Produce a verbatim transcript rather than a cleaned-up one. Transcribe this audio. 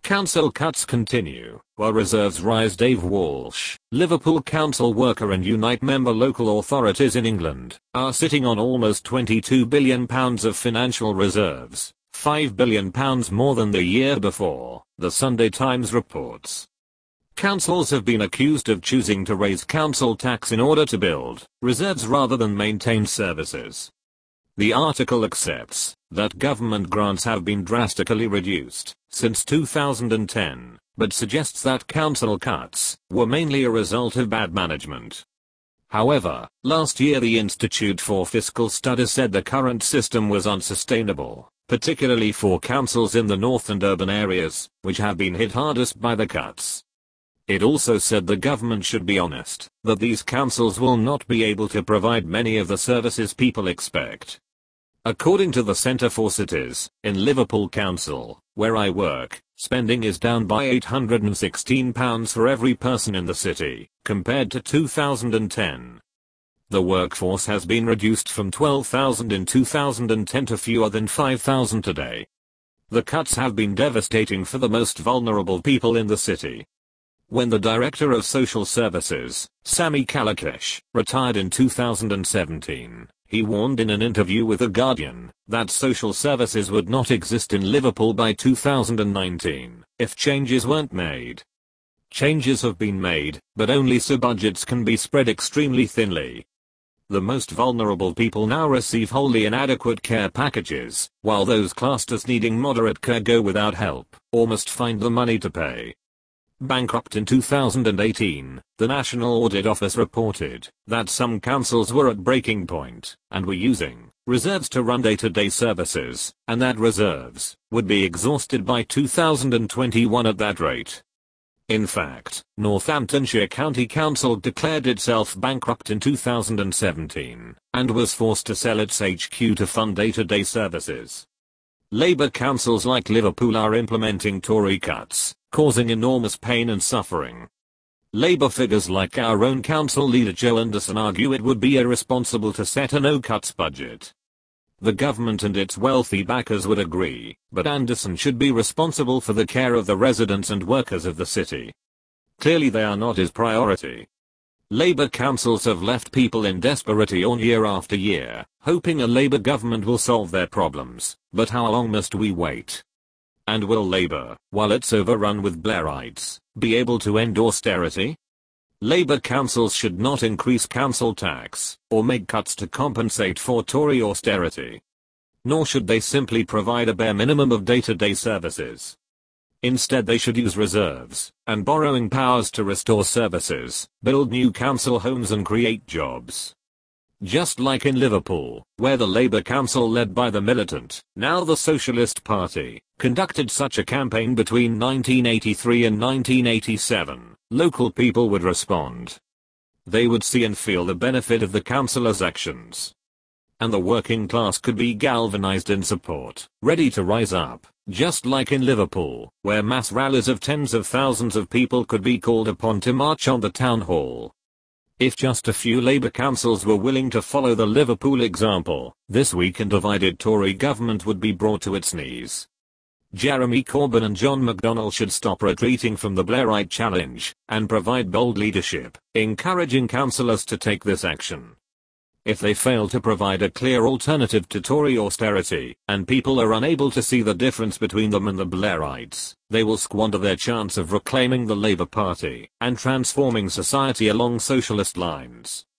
Council cuts continue, while reserves rise. Dave Walsh, Liverpool council worker and Unite member. Local authorities in England are sitting on almost twenty-two billion pounds of financial reserves, five billion pounds more than the year before, the Sunday Times reports. Councils have been accused of choosing to raise council tax in order to build reserves rather than maintain services. The article accepts that government grants have been drastically reduced since two thousand ten, but suggests that council cuts were mainly a result of bad management. However, last year the Institute for Fiscal Studies said the current system was unsustainable, particularly for councils in the north and urban areas, which have been hit hardest by the cuts. It also said the government should be honest that these councils will not be able to provide many of the services people expect. According to the Centre for Cities, in Liverpool Council, where I work, spending is down by eight hundred sixteen pounds for every person in the city, compared to two thousand ten. The workforce has been reduced from twelve thousand in two thousand ten to fewer than five thousand today. The cuts have been devastating for the most vulnerable people in the city. When the Director of Social Services, Sami Kalakesh, retired in two thousand seventeen, he warned in an interview with The Guardian that social services would not exist in Liverpool by two thousand nineteen if changes weren't made. Changes have been made, but only so budgets can be spread extremely thinly. The most vulnerable people now receive wholly inadequate care packages, while those classed as needing moderate care go without help, or must find the money to pay. Bankrupt in two thousand eighteen, the National Audit Office reported that some councils were at breaking point and were using reserves to run day-to-day services, and that reserves would be exhausted by two thousand twenty-one at that rate. In fact, Northamptonshire County Council declared itself bankrupt in two thousand seventeen and was forced to sell its H Q to fund day-to-day services. Labour councils like Liverpool are implementing Tory cuts, causing enormous pain and suffering. Labour figures like our own council leader Joe Anderson argue it would be irresponsible to set a no-cuts budget. The government and its wealthy backers would agree, but Anderson should be responsible for the care of the residents and workers of the city. Clearly they are not his priority. Labour councils have left people in desperation on year after year, hoping a Labour government will solve their problems, but how long must we wait? And will Labour, while it's overrun with Blairites, be able to end austerity? Labour councils should not increase council tax, or make cuts to compensate for Tory austerity. Nor should they simply provide a bare minimum of day-to-day services. Instead they should use reserves and borrowing powers to restore services, build new council homes and create jobs. Just like in Liverpool, where the Labour Council led by the militant, now the Socialist Party, conducted such a campaign between nineteen eighty-three and nineteen eighty-seven, local people would respond. They would see and feel the benefit of the councillors' actions. And the working class could be galvanised in support, ready to rise up, just like in Liverpool, where mass rallies of tens of thousands of people could be called upon to march on the town hall. If just a few Labour councils were willing to follow the Liverpool example, this weak and divided Tory government would be brought to its knees. Jeremy Corbyn and John McDonnell should stop retreating from the Blairite challenge, and provide bold leadership, encouraging councillors to take this action. If they fail to provide a clear alternative to Tory austerity, and people are unable to see the difference between them and the Blairites, they will squander their chance of reclaiming the Labour Party and transforming society along socialist lines.